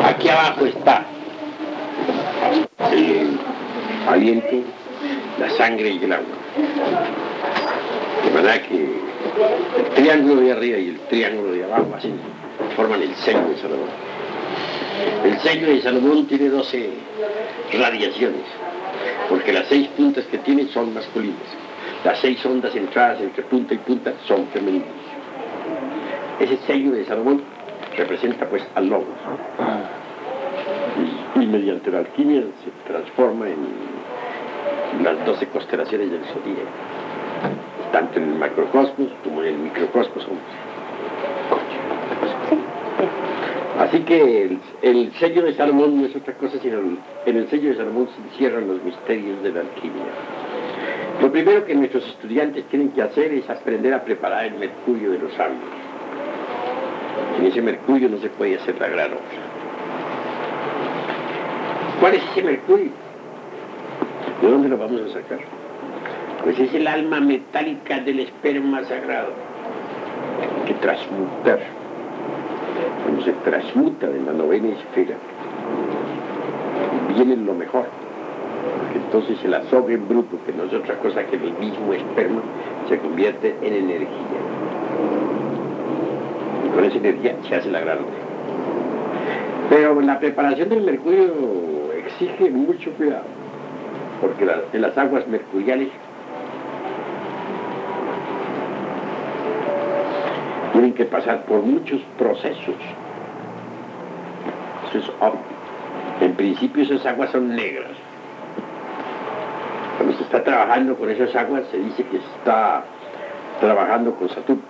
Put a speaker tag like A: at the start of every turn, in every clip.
A: Aquí abajo está el aliento, la sangre y el agua. De manera que el triángulo de arriba y el triángulo de abajo así forman el sello de Salomón. El sello de Salomón tiene 12 radiaciones, porque las 6 puntas que tiene son masculinas. Las 6 ondas entradas entre punta y punta son femeninas. Ese sello de Salomón representa pues al Logos. Y mediante la alquimia se transforma en las 12 constelaciones del zodíaco. Tanto en el macrocosmos como en el microcosmos. Así que el sello de Salomón no es otra cosa, sino en el sello de Salomón se encierran los misterios de la alquimia. Lo primero que nuestros estudiantes tienen que hacer es aprender a preparar el mercurio de los sabios. Sin ese mercurio no se puede hacer la gran obra. ¿Cuál es ese mercurio? ¿De dónde lo vamos a sacar? Pues es el alma metálica del esperma sagrado, que transmutar. Cuando se transmuta en la novena esfera, viene lo mejor. Porque entonces el azogue bruto, que no es otra cosa que el mismo esperma, se convierte en energía. Y con esa energía se hace la gran obra. Pero la preparación del mercurio exige mucho cuidado, porque en las aguas mercuriales tienen que pasar por muchos procesos. Eso es obvio. En principio esas aguas son negras. Cuando se está trabajando con esas aguas se dice que se está trabajando con Saturno.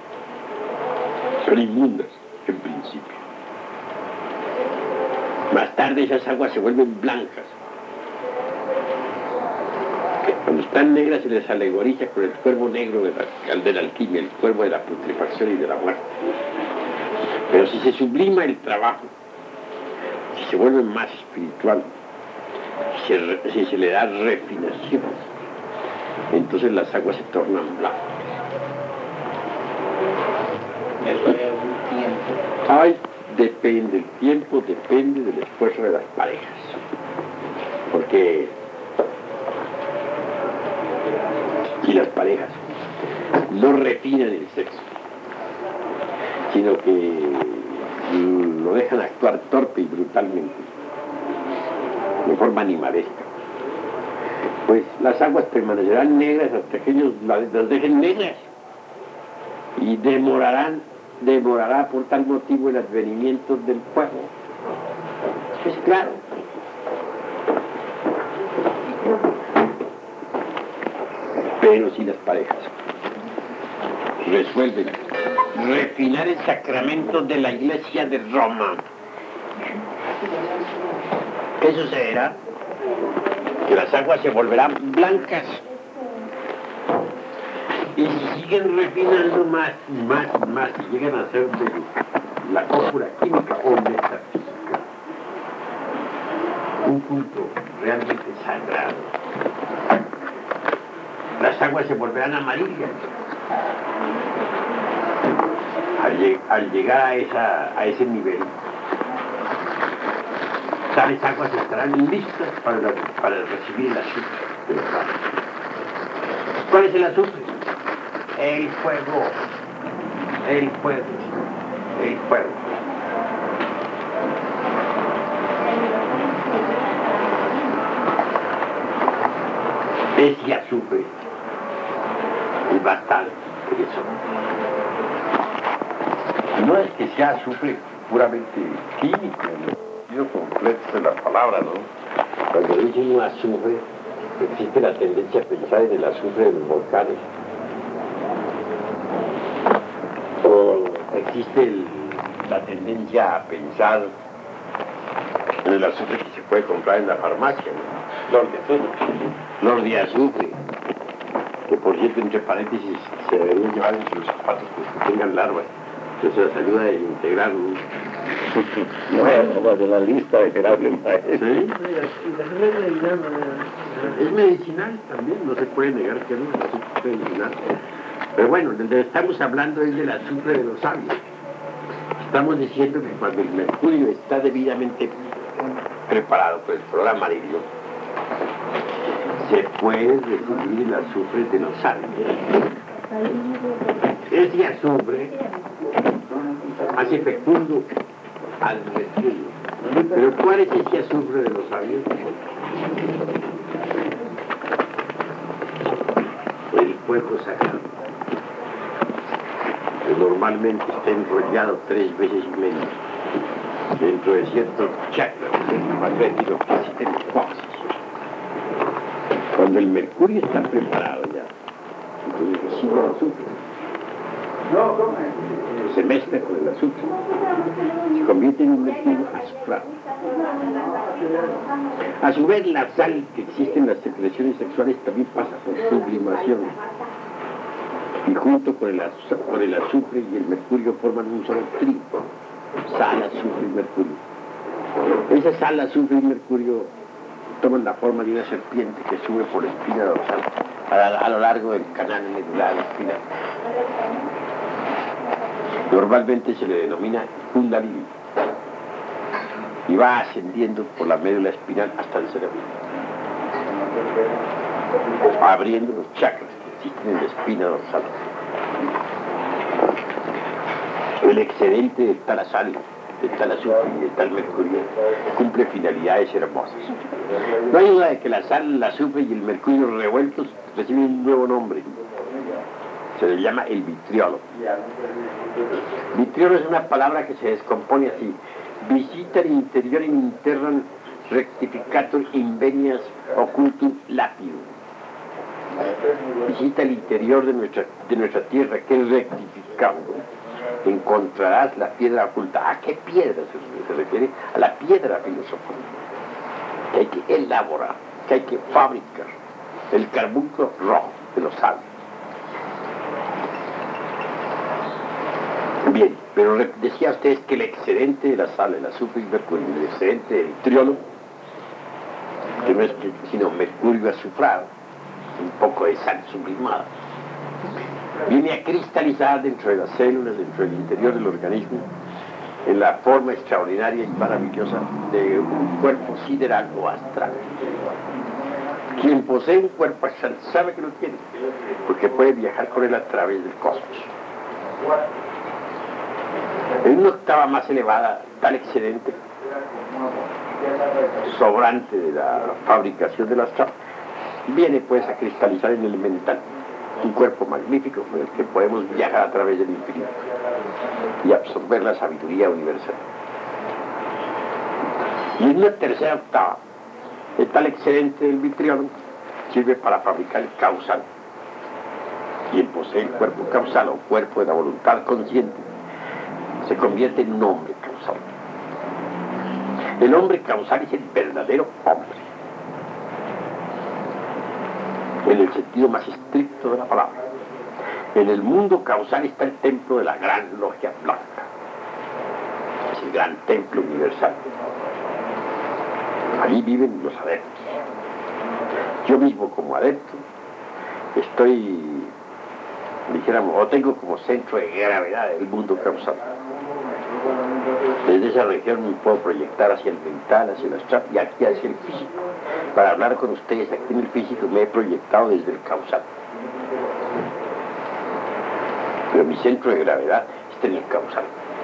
A: Son inmundas en principio. Más tarde esas aguas se vuelven blancas. Cuando están negras se les alegoriza con el cuervo negro de la alquimia, el cuervo de la putrefacción y de la muerte. Pero si se sublima el trabajo, si se vuelve más espiritual, si se le da refinación, entonces las aguas se tornan blancas.
B: Eso es un tiempo.
A: Ay, depende, el tiempo depende del esfuerzo de las parejas. Porque si las parejas no refinan el sexo, sino que lo dejan actuar torpe y brutalmente, de forma animalesca, pues las aguas permanecerán negras hasta que ellos las dejen negras. Y demorará por tal motivo el advenimiento del fuego. Es claro. Pero si las parejas resuelven refinar el sacramento de la Iglesia de Roma, ¿qué sucederá? Que las aguas se volverán blancas. Y si siguen refinando más, y llegan a ser de la cópula química o metafísica, un culto realmente sagrado, las aguas se volverán amarillas. Al llegar a ese nivel, tales aguas estarán listas para recibir el azufre de los sabios. ¿Cuál es el azufre? El fuego. El fuego. El fuego. Ese azufre es bastante eso. No es que sea azufre puramente químico, en el sentido completo de la palabra, ¿no? Cuando dicen un azufre, existe la tendencia a pensar en el azufre de los volcanes. O existe la tendencia a pensar en el azufre que se puede comprar en la farmacia, ¿no? Flor de azufre, que por cierto, entre paréntesis, se deberían llevar en sus zapatos que tengan larvas. Eso les ayuda a desintegrar, ¿no?
C: No, de la lista de Gerardo Maestro.
A: ¿Sí? Es medicinal también, no se puede negar que no es medicinal. Pero bueno, donde estamos hablando es del azufre de los sabios. Estamos diciendo que cuando el mercurio está debidamente preparado por el programa amarillo, se puede recibir el azufre de los sabios. Ese azufre hace fecundo al mercurio. Pero ¿cuál es ese azufre de los sabios? El fuego sagrado, que normalmente está enrollado 3 veces y medio dentro de ciertos chakras magnéticos que existen en foxes. Cuando el mercurio está preparado ya, entonces recibe el azufre, se mezcla con el azufre, se convierte en un mercurio azufrado. A su vez, la sal que existe en las secreciones sexuales también pasa por sublimación, y junto con el azufre y el mercurio forman un solo trío: sal, azufre y mercurio. Esa sal, azufre y mercurio toman la forma de una serpiente que sube por la espina dorsal a lo largo del canal medular espinal. Normalmente se le denomina Kundalini, y va ascendiendo por la médula espinal hasta el cerebro, abriendo los chakras que existen en la espina dorsal. El excedente de tal sal, de tal azufre y de tal mercurio cumple finalidades hermosas. No hay duda de que la sal, el azufre y el mercurio revueltos reciben un nuevo nombre. Se le llama el vitriolo. Vitriolo es una palabra que se descompone así: visita el interior in interram rectificatur invenias occultum lapidum. Visita el interior de nuestra tierra, que es rectificado. Encontrarás la piedra oculta. ¿A qué piedra se refiere? A la piedra filosofal, que hay que elaborar, que hay que fabricar, el carbunclo rojo de los sabios. Bien, pero decía ustedes que el excedente de la sal, el azufre y el mercurio, el excedente del vitriolo, que no es sino mercurio azufrado, un poco de sal sublimada, viene a cristalizar dentro de las células, dentro del interior del organismo, en la forma extraordinaria y maravillosa de un cuerpo sideral o astral. Quien posee un cuerpo astral sabe que lo tiene, porque puede viajar con él a través del cosmos. En una octava más elevada, tal excedente sobrante de la fabricación del astral viene pues a cristalizar en el mental, un cuerpo magnífico con el que podemos viajar a través del infinito y absorber la sabiduría universal. Y en una tercera octava, el tal excedente del vitriolo sirve para fabricar el causal. Quien posee el cuerpo causal o cuerpo de la voluntad consciente se convierte en un hombre causal. El hombre causal es el verdadero hombre, en el sentido más estricto de la palabra. En el mundo causal está el templo de la gran logia blanca. Es el gran templo universal. Allí viven los adeptos. Yo mismo, como adepto, estoy, dijéramos, o tengo como centro de gravedad el mundo causal. Desde esa región me puedo proyectar hacia el mental, hacia el astral y aquí hacia el físico. Para hablar con ustedes aquí en el físico me he proyectado desde el causal. Pero mi centro de gravedad está en el causal.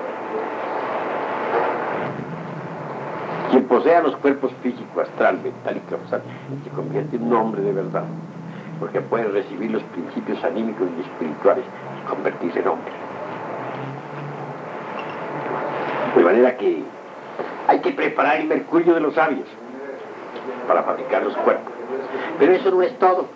A: Quien posea los cuerpos físico, astral, mental y causal se convierte en un hombre de verdad, porque puede recibir los principios anímicos y espirituales y convertirse en hombre. De manera que hay que preparar el mercurio de los sabios para fabricar los cuerpos. Pero eso no es todo.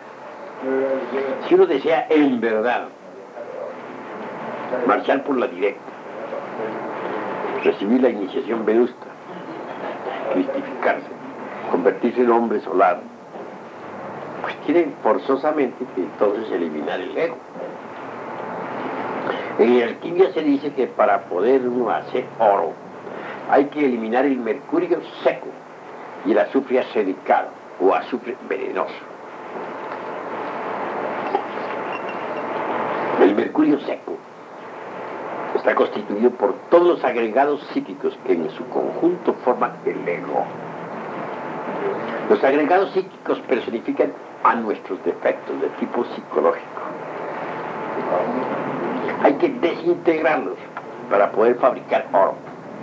A: Si uno desea en verdad marchar por la directa, recibir la iniciación vedusta, cristificarse, convertirse en hombre solar, pues tiene forzosamente que entonces eliminar el ego. En alquimia se dice que para poder uno hacer oro hay que eliminar el mercurio seco y el azufre arsenicado o azufre venenoso. El mercurio seco es Está constituido por todos los agregados psíquicos que en su conjunto forman el ego. Los agregados psíquicos personifican a nuestros defectos de tipo psicológico. Hay que desintegrarlos para poder fabricar oro.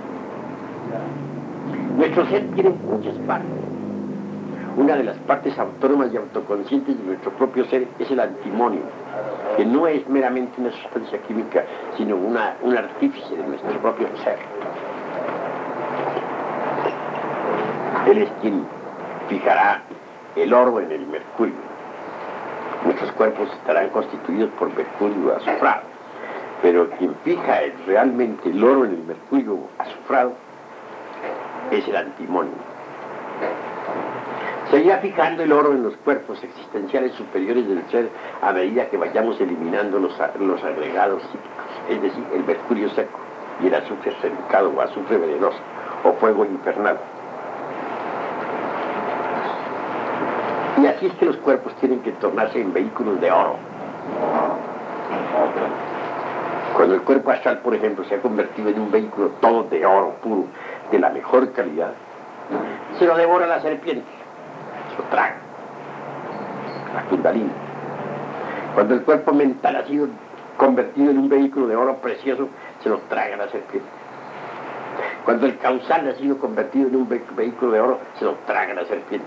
A: Nuestro ser tiene muchas partes. Una de las partes autónomas y autoconscientes de nuestro propio ser es el antimonio, que no es meramente una sustancia química, sino un artífice de nuestro propio ser. Él es quien fijará el oro en el mercurio. Nuestros cuerpos estarán constituidos por mercurio azufrado, pero quien fija realmente el oro en el mercurio azufrado es el antimonio. Seguirá fijando el oro en los cuerpos existenciales superiores del ser a medida que vayamos eliminando los agregados psíquicos, es decir, el mercurio seco y el azufre cercado o azufre venenoso o fuego infernal. Y así es que los cuerpos tienen que tornarse en vehículos de oro. Cuando el cuerpo astral, por ejemplo, se ha convertido en un vehículo todo de oro puro, de la mejor calidad, se lo devora la serpiente, se lo traga, la kundalini. Cuando el cuerpo mental ha sido convertido en un vehículo de oro precioso, se lo traga la serpiente. Cuando el causal ha sido convertido en un vehículo de oro, se lo traga la serpiente.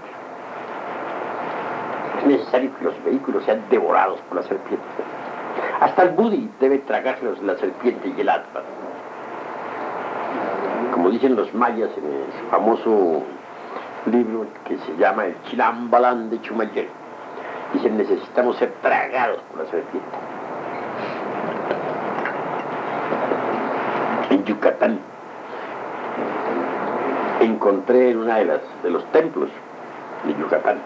A: Es necesario que los vehículos sean devorados por la serpiente. Hasta el Budi debe tragarse la serpiente y el atma. Como dicen los mayas en el famoso libro que se llama El Chilambalán de Chumayel, dicen: necesitamos ser tragados por la serpiente. En Yucatán encontré en una de los templos de Yucatán,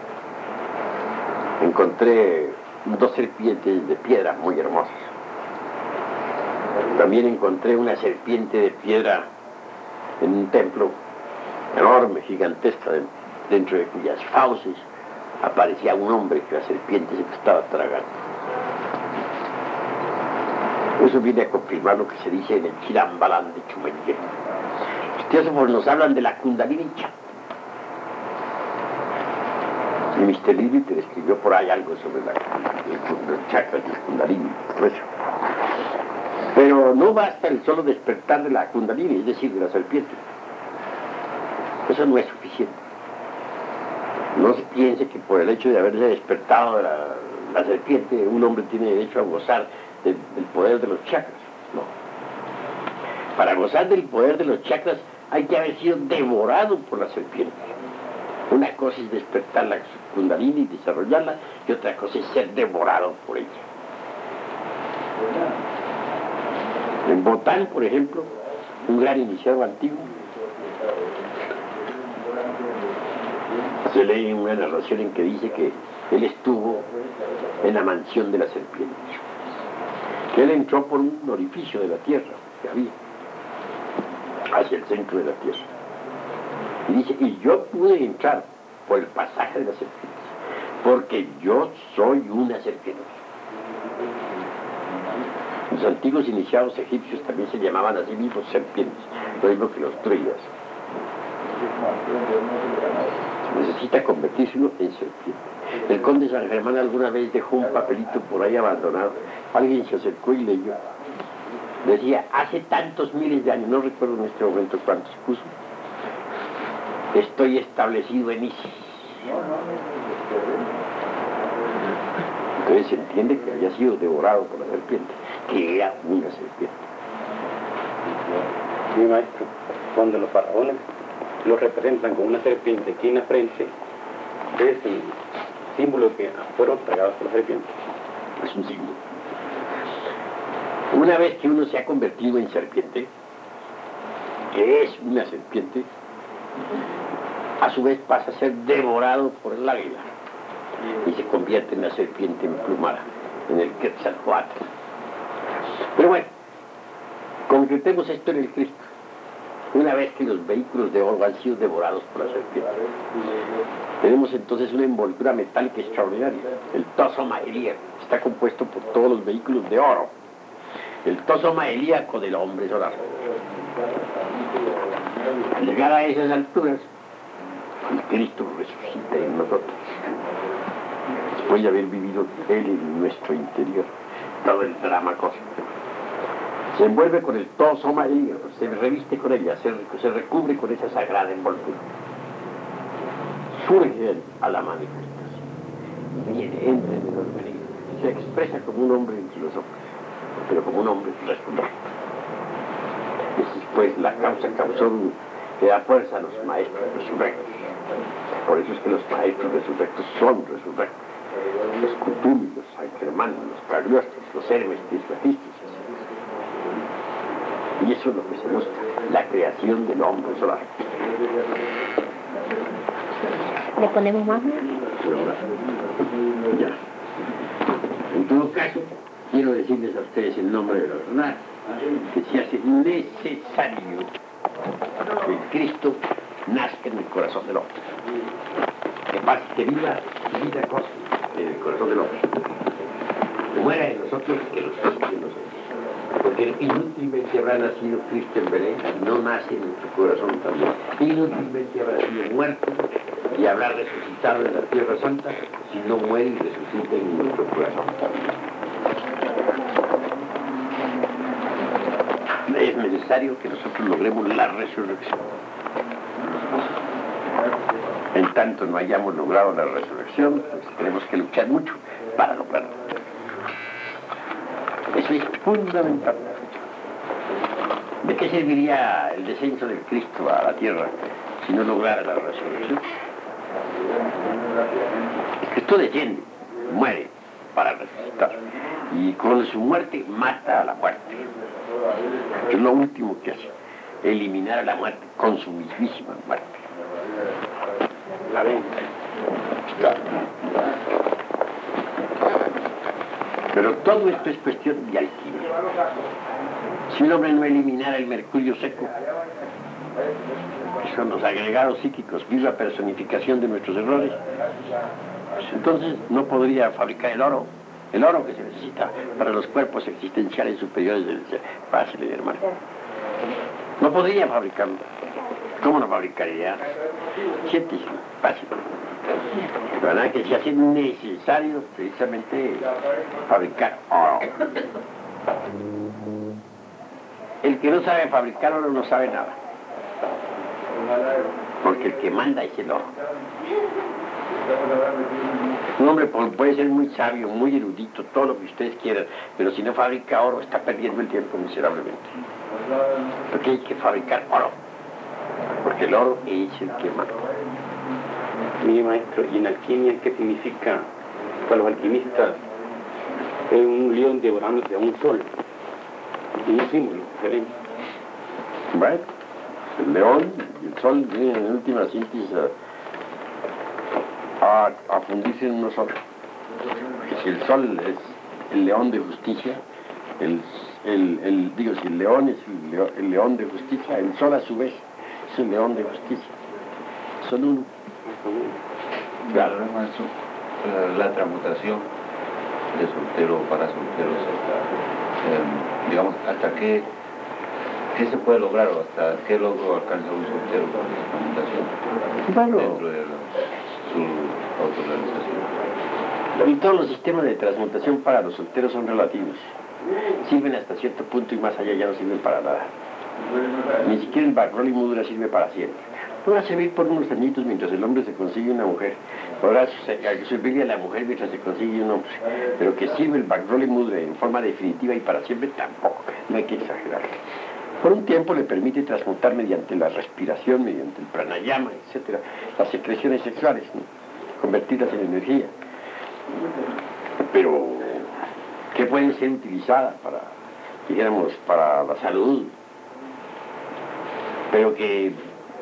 A: encontré 2 serpientes de piedra muy hermosas. También encontré una serpiente de piedra en un templo enorme, gigantesca, dentro de cuyas fauces aparecía un hombre que la serpiente se estaba tragando. Eso viene a confirmar lo que se dice en el Chilambalán de Chumayel. Los teósofos nos hablan de la Kundalini Chakra. Y Mr. Lilith escribió por ahí algo sobre los chakras del Kundalini. Pues. Pero no basta el solo despertar de la Kundalini, es decir, de la serpiente. Eso no es suficiente. No se piense que por el hecho de haberse despertado de la serpiente, un hombre tiene derecho a gozar del poder de los chakras. No. Para gozar del poder de los chakras hay que haber sido devorado por la serpiente. Una cosa es despertar la Kundalini y desarrollarla, y otra cosa es ser devorado por ella. En Botán, por ejemplo, un gran iniciado antiguo, se lee una narración en que dice que él estuvo en la mansión de la serpiente, que él entró por un orificio de la tierra que había, hacia el centro de la tierra. Y dice: y yo pude entrar por el pasaje de la serpiente, porque yo soy una serpiente. Los antiguos iniciados egipcios también se llamaban a sí mismos serpientes, lo mismo que los druidas. Necesita convertirse uno en serpiente. El conde San Germán alguna vez dejó un papelito por ahí abandonado. Alguien se acercó y leyó. Decía: hace tantos miles de años, no recuerdo en este momento cuántos puso, estoy establecido en Isis. Entonces se entiende que había sido devorado por la serpiente, que era una serpiente.
C: Mi maestro, cuando los faraones lo representan con una serpiente aquí en la frente, es el símbolo que fueron tragados por la serpiente.
A: Es un símbolo. Una vez que uno se ha convertido en serpiente, que es una serpiente, a su vez pasa a ser devorado por el águila y se convierte en la serpiente emplumada, en el Quetzalcóatl. Pero bueno, concretemos esto en el Cristo. Una vez que los vehículos de oro han sido devorados por la serpiente, tenemos entonces una envoltura metálica extraordinaria. El Toso Maelier está compuesto por todos los vehículos de oro. el tosoma helíaco del hombre solar. Al llegar a esas alturas, el Cristo resucita en nosotros. Después de haber vivido Él en nuestro interior, todo el drama cósmico. Se envuelve con el tosoma helíaco, se reviste con ella, se recubre con esa sagrada envoltura. Surge a la manifestación, viene, entra en el organismo, se expresa como un hombre entre los hombres, pero como un hombre resuelto. Es pues la causa causón que da fuerza a los maestros resurrectos. Por eso es que los maestros resurrectos son resurrectos. Los Cutuli, los San Germán, los Cagliostros, los Hermes, los Batistas. Y eso es lo que se busca, la creación del hombre solar.
D: ¿Le ponemos más?
A: Ya. En todo caso, quiero decirles a ustedes en nombre de los demás que se hace necesario que el Cristo nazca en el corazón del hombre. Que viva vida cósmica en el corazón del hombre. Que muera en nosotros y que resucite en nosotros. Porque inútilmente habrá nacido Cristo en Belén y no nace en nuestro corazón también. Inútilmente habrá sido muerto y habrá resucitado en la Tierra Santa si no muere y resucita en nuestro corazón también. Es necesario que nosotros logremos la resurrección. En tanto no hayamos logrado la resurrección, pues tenemos que luchar mucho para lograrlo. Eso es fundamental. ¿De qué serviría el descenso del Cristo a la tierra si no lograra la resurrección? El Cristo desciende, muere para resucitar. Y con su muerte mata a la muerte. Es lo último que hace, eliminar a la muerte con su mismísima muerte. La venta. Claro. Pero todo esto es cuestión de alquimia. Si un hombre no eliminara el mercurio seco, que son los agregados psíquicos, viva personificación de nuestros errores, pues entonces no podría fabricar el oro que se necesita para los cuerpos existenciales superiores del ser. Fácil, hermano. No podría fabricarlo. ¿Cómo no fabricaría? Siéntese, fácil. La verdad que se hace necesario precisamente fabricar oro. El que no sabe fabricar oro no sabe nada. Porque el que manda es el oro. Un hombre puede ser muy sabio, muy erudito, todo lo que ustedes quieran, pero si no fabrica oro está perdiendo el tiempo miserablemente. Porque hay que fabricar oro. Porque el oro es el que manda.
C: Mire, maestro, ¿y en alquimia qué significa para los alquimistas? Es un león devorándose a un sol. Y un símbolo diferente.
A: Bueno, el león y el sol vienen en última síntesis a fundirse en uno solo. Si el sol es el león de justicia, si el león es el león de justicia, el sol a su vez es el león de justicia. Son uno.
E: Claro, maestro, la transmutación de soltero para solteros, digamos, ¿hasta qué se puede lograr o hasta qué logro alcanza un soltero con esa transmutación?
A: Bueno,
E: dentro de su autorrealización.
A: Y todos los sistemas de transmutación para los solteros son relativos. Sirven hasta cierto punto y más allá ya no sirven para nada. Ni siquiera el Bacroli Mudra sirve para siempre. Podrá servir por unos añitos mientras el hombre se consigue una mujer. Podrá servirle a la mujer mientras se consigue un hombre. Pero que sirve el Bacroli Mudra en forma definitiva y para siempre tampoco. No hay que exagerar. Por un tiempo le permite transmutar mediante la respiración, mediante el pranayama, etc., las secreciones sexuales, ¿no? Convertirlas en energía. Pero que pueden ser utilizadas para, dijéramos, para la salud. Pero que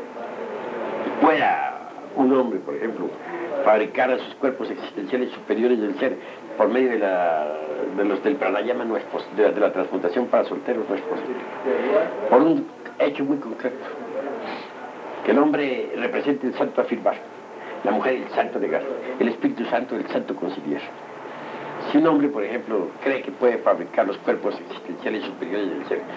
A: pueda un hombre, por ejemplo, fabricar a sus cuerpos existenciales superiores del ser por medio del pranayama no es posible, de la transmutación para solteros no es posible. Por un hecho muy concreto, que el hombre represente el santo afirmar, la mujer el santo negar, el Espíritu Santo el santo conciliar. Si un hombre, por ejemplo, cree que puede fabricar los cuerpos existenciales superiores del ser,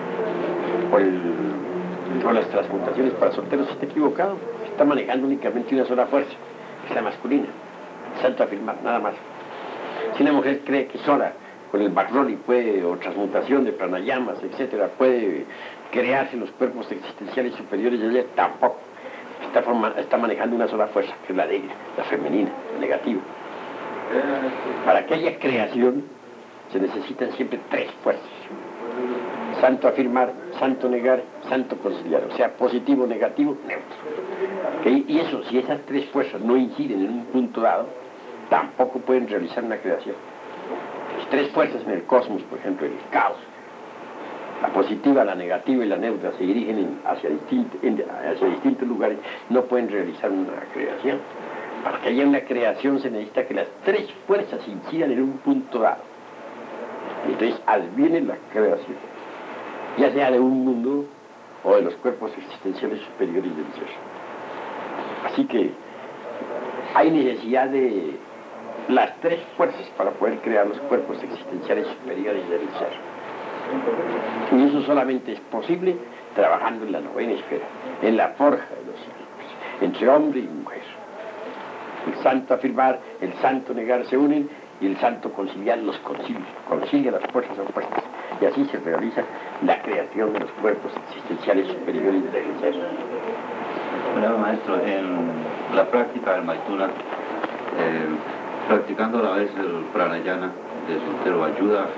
A: o las transmutaciones para solteros, está equivocado. Está manejando únicamente una sola fuerza, que es la masculina. Santo afirmar, nada más. Si una mujer cree que sola, con el Bajroli puede, o transmutación de pranayamas, etcétera, puede crearse los cuerpos existenciales superiores de ella, tampoco. Está manejando una sola fuerza, que es la débil, la femenina, la negativa. Para que haya creación, se necesitan siempre tres fuerzas. Santo afirmar, santo negar, santo conciliar. O sea, positivo, negativo, neutro. Y eso, si esas tres fuerzas no inciden en un punto dado, tampoco pueden realizar una creación. Las tres fuerzas en el cosmos, por ejemplo, en el caos, la positiva, la negativa y la neutra, se dirigen hacia distintos lugares, no pueden realizar una creación. Para que haya una creación se necesita que las tres fuerzas incidan en un punto dado. Entonces adviene la creación, ya sea de un mundo o de los cuerpos existenciales superiores del ser. Así que hay necesidad de las tres fuerzas para poder crear los cuerpos existenciales superiores del ser. Y eso solamente es posible trabajando en la novena esfera, en la forja de los círculos, entre hombre y mujer. El santo afirmar, el santo negar se unen y el santo conciliar los concilia las fuerzas opuestas. Y así se realiza la creación de los cuerpos existenciales superiores del ser.
E: Bueno, maestro, en la práctica del Maituna, practicando a la vez el pranayama de soltero, ayuda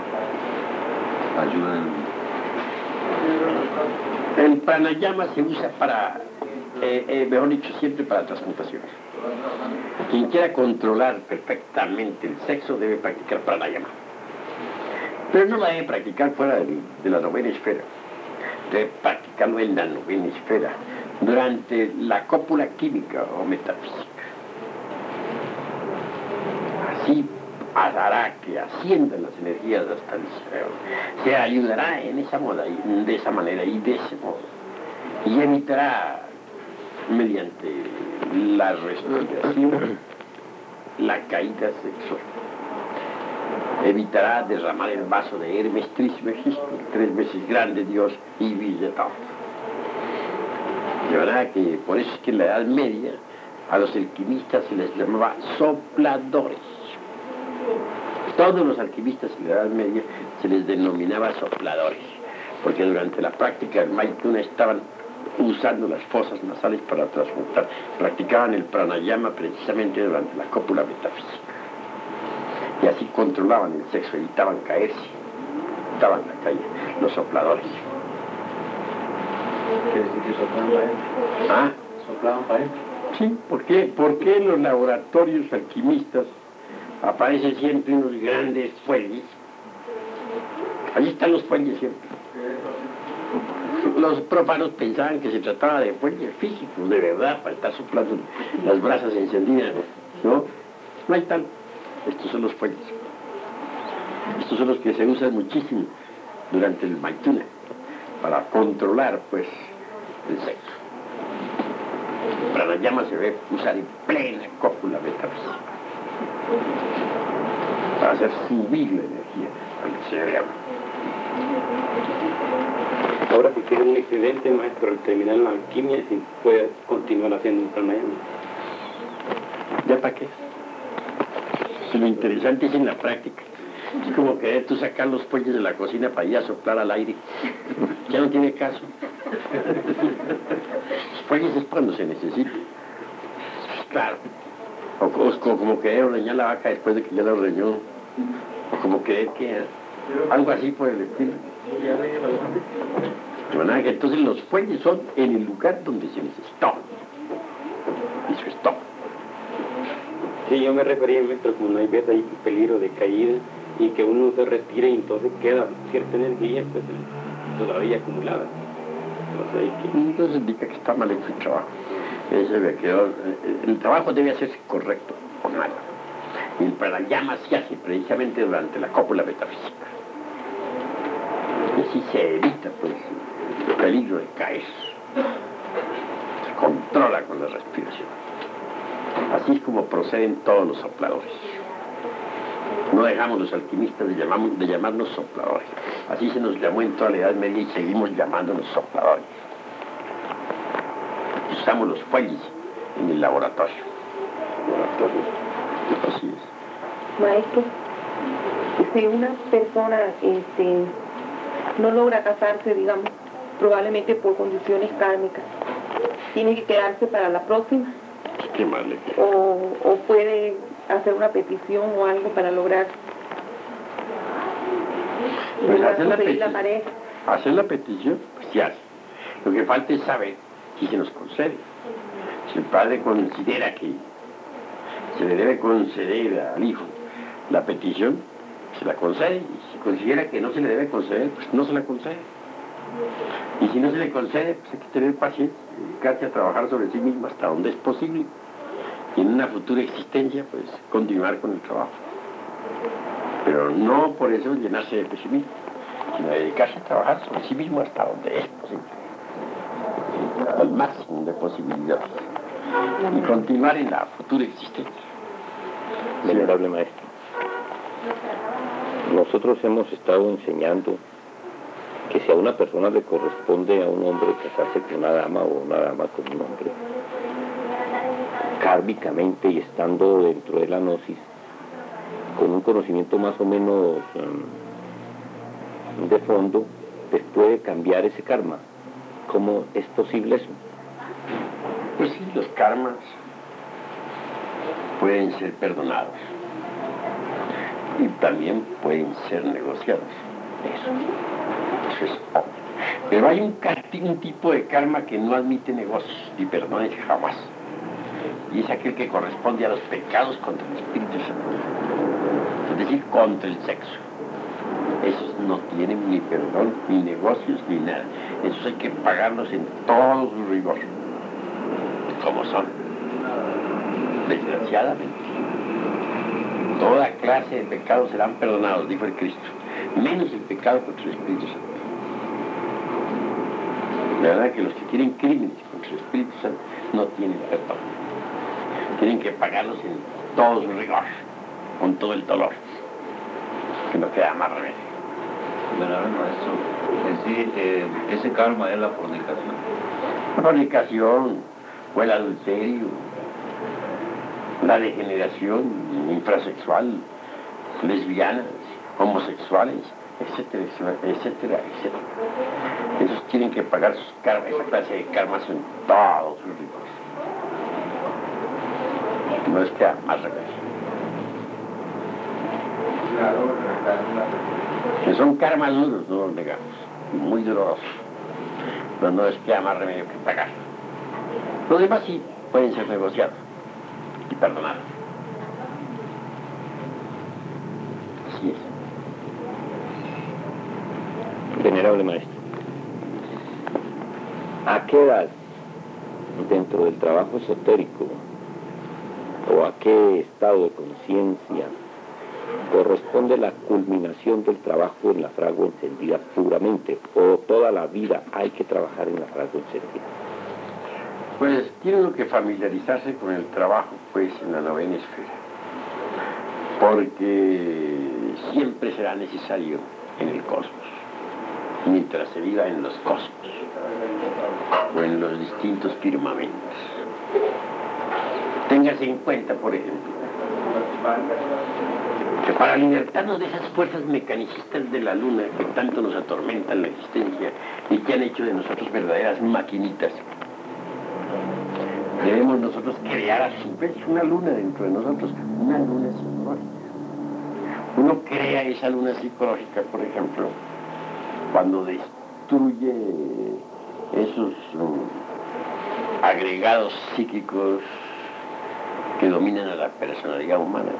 E: en...
A: El pranayama se usa para, mejor dicho, siempre para transmutaciones. Quien quiera controlar perfectamente el sexo debe practicar pranayama. Pero no la debe practicar fuera de la novena esfera. Debe practicarlo en la novena esfera, durante la cópula química o metafísica. Así hará que asciendan las energías hasta el cerebro. Se ayudará de esa manera y de ese modo. Y evitará, mediante la respiración, la caída sexual. Evitará derramar el vaso de Hermes Trismegisto, 3 veces grande Dios y Villetón. De verdad que por eso es que en la Edad Media a los alquimistas se les llamaba sopladores. Todos los alquimistas en la Edad Media se les denominaba sopladores, porque durante la práctica del Maituna estaban usando las fosas nasales para transmutar. Practicaban el pranayama precisamente durante la cópula metafísica. Y así controlaban el sexo, evitaban caerse, evitaban la caída, los sopladores.
B: ¿Quiere decir que soplaban para él?
A: ¿Ah?
B: ¿Soplaban para él?
A: Sí, ¿por qué en los laboratorios alquimistas aparecen siempre unos grandes fuelles? Allí están los fuelles siempre. Los profanos pensaban que se trataba de fuelles físicos, de verdad, para estar soplando las brasas encendidas, ¿no? No hay tal. Estos son los fuelles. Estos son los que se usan muchísimo durante el Maituna, para controlar, pues, el sexo. El pranayama se debe usar en plena cópula metafísica, para hacer subir la energía al cerebro.
C: Ahora, si tiene un excedente, maestro, al terminar la alquimia, si puede continuar haciendo un pranayama.
A: ¿Ya para qué? Si lo interesante es en la práctica. Es como querer tú sacar los fuelles de la cocina para ir a soplar al aire. Ya no tiene caso. Los fuelles es cuando se necesita. Claro. O como querer ordeñar la vaca después de que ya la ordeñó. O como querer que... algo así por el estilo. De manera que entonces los fuelles son en el lugar donde se necesitó. Eso es todo.
C: Sí, yo me refería, maestro, como no hay veces hay peligro de caída y que uno se retire y entonces queda cierta energía pues todavía acumulada.
A: Entonces indica que está mal hecho el trabajo. El trabajo debe hacerse correcto o mal. Y el pranayama se hace precisamente durante la cópula metafísica. Y así se evita pues el peligro de caer. Se controla con la respiración. Así es como proceden todos los sopladores. No dejamos los alquimistas de llamarnos sopladores. Así se nos llamó en toda la Edad Media y seguimos llamándonos sopladores. Usamos los fuelles en el laboratorio. Así es.
F: Maestro, si una persona no logra casarse, digamos, probablemente por condiciones kármicas, ¿tiene que quedarse para la próxima?
A: Qué mal.
F: ¿O puede hacer una petición o algo para lograr
A: Pues hacer
F: la pareja?
A: Hacer la petición, pues se hace. Lo que falta es saber si se nos concede. Si el padre considera que se le debe conceder al hijo la petición, se la concede. Y si considera que no se le debe conceder, pues no se la concede. Y si no se le concede, pues hay que tener paciencia, dedicarse a trabajar sobre sí mismo hasta donde es posible. Y en una futura existencia, pues continuar con el trabajo. Pero no por eso llenarse de pesimismo, sino dedicarse a trabajar sobre sí mismo hasta donde es posible. Al máximo de posibilidades. Y continuar en la futura existencia.
C: Venerable maestro, nosotros hemos estado enseñando que si a una persona le corresponde a un hombre casarse con una dama o una dama con un hombre, kármicamente y estando dentro de la gnosis, con un conocimiento más o menos de fondo, pues puede cambiar ese karma. ¿Cómo es posible eso?
A: Pues sí, los karmas pueden ser perdonados y también pueden ser negociados. Eso es obvio. Pero hay un tipo de karma que no admite negocios ni perdones jamás. Y es aquel que corresponde a los pecados contra el Espíritu Santo. Es decir, contra el sexo. Esos no tienen ni perdón, ni negocios, ni nada. Esos hay que pagarlos en todo su rigor. Como son. Desgraciadamente. Toda clase de pecados serán perdonados, dijo el Cristo. Menos el pecado contra el Espíritu Santo. La verdad que los que tienen crímenes contra el Espíritu Santo no tienen perdón. Tienen que pagarlos en todo su rigor, con todo el dolor, que no queda más remedio.
E: Venerable maestro, en sí, ese karma es la fornicación.
A: La fornicación, o el adulterio, la degeneración infrasexual, lesbianas, homosexuales, etcétera, etcétera, etcétera. Esos tienen que pagar sus karmas, esa clase de karmas en todos sus rigores. No les queda más remedio. Que son karmas duros, no los negamos, muy dolorosos. Pero no les queda más remedio que pagar. Los demás sí pueden ser negociados y perdonados. Así es.
C: Venerable maestro, ¿a qué edad dentro del trabajo esotérico o a qué estado de conciencia corresponde la culminación del trabajo en la fragua encendida puramente, o toda la vida hay que trabajar en la fragua encendida?
A: Pues tiene uno que familiarizarse con el trabajo, pues, en la novena esfera, porque siempre será necesario en el cosmos, mientras se viva en los cosmos o en los distintos firmamentos. Téngase en cuenta, por ejemplo, que para libertarnos de esas fuerzas mecanicistas de la luna que tanto nos atormentan la existencia y que han hecho de nosotros verdaderas maquinitas, debemos nosotros crear a su vez una luna dentro de nosotros, una luna psicológica. Uno crea esa luna psicológica, por ejemplo, cuando destruye esos agregados psíquicos que dominan a la personalidad humana,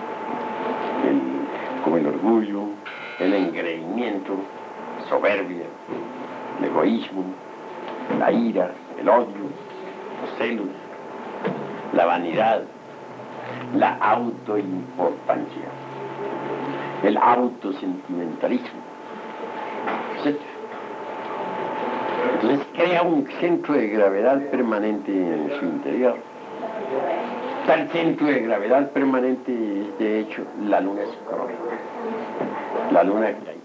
A: como el orgullo, el engreimiento, la soberbia, el egoísmo, la ira, el odio, los celos, la vanidad, la autoimportancia, el autosentimentalismo, etc. Entonces crea un centro de gravedad permanente en su interior. está el centro de gravedad permanente, de hecho, la luna es crónica. La luna que hay